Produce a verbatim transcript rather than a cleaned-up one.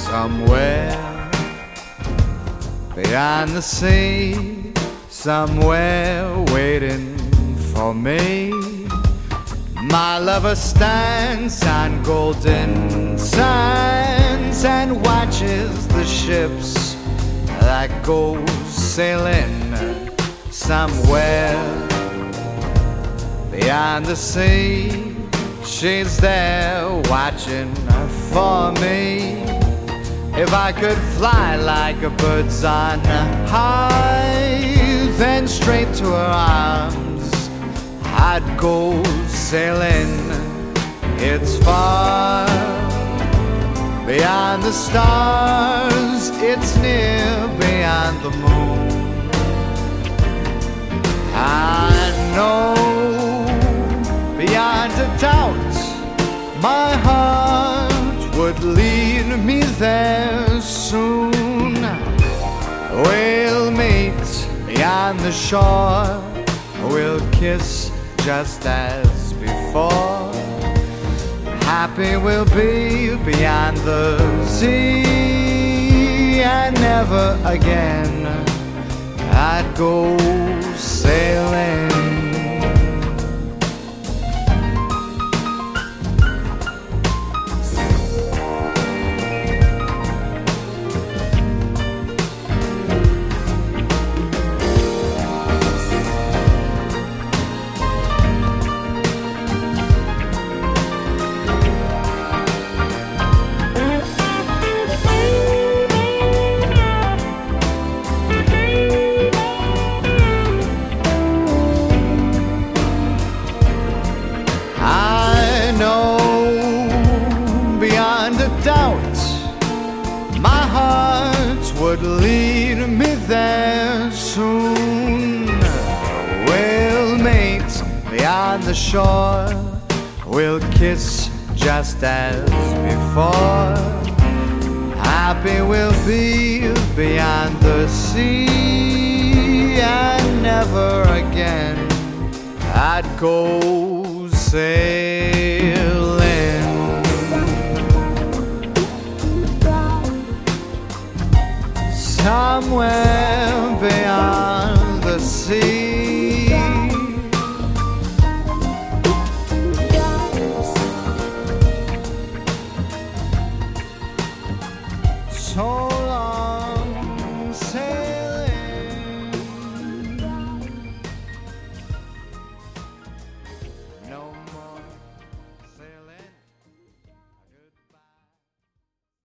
somewhere beyond the sea, somewhere waiting for me. My lover stands on golden sands and watches the ships that go sailing somewhere beyond the sea. She's there watching for me. If I could fly like a bird's on high, then straight to her arms I'd go sailing. It's far beyond the stars, it's near beyond the moon. I know beyond a doubt my heart would lead me there soon. We'll meet beyond the shore, we'll kiss just as before. Happy we'll be beyond the sea, and never again I'd go sailing. My heart would lead me there soon. We'll meet beyond the shore, we'll kiss just as before. Happy we'll be beyond the sea, and never again I'd go sailing. Somewhere beyond the sea.